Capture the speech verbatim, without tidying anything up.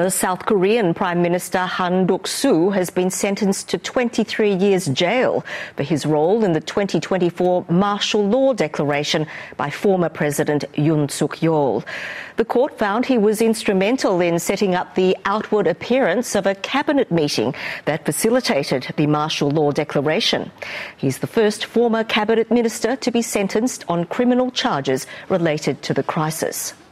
Former South Korean Prime Minister Han Duck-soo has been sentenced to twenty-three years jail for his role in the twenty twenty-four martial law declaration by former President Yoon Suk-yeol. The court found he was instrumental in setting up the outward appearance of a cabinet meeting that facilitated the martial law declaration. He's the first former cabinet minister to be sentenced on criminal charges related to the crisis.